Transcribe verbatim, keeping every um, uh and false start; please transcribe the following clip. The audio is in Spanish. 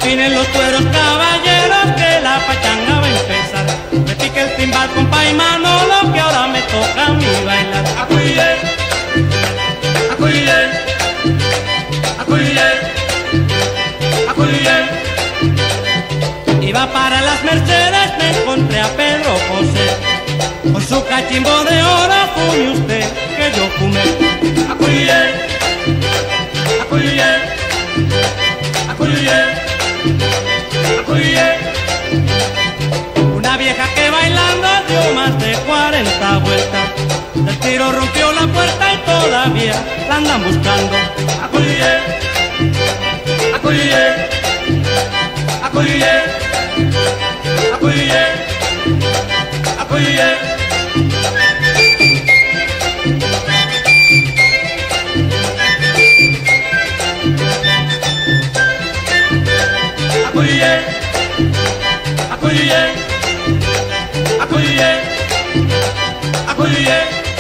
Afinen los cueros, caballeros, que la pachanga va a empezar. Me pique el timbal, compa y Manolo, que ahora me toca a mí bailar. Acuye, acuye, acuye, acuye. Iba para las Mercedes, me encontré a Pedro José. Con su cachimbo de oro, fume usted, que yo fumé. Acuye, acuye, acuye, acuye. Una vieja que bailando dio más de cuarenta vueltas. Del tiro rompió la puerta y todavía la andan buscando. Acuye, acuye, acuye, acuye, acuye. Acuye, acuye, acuye, acuye.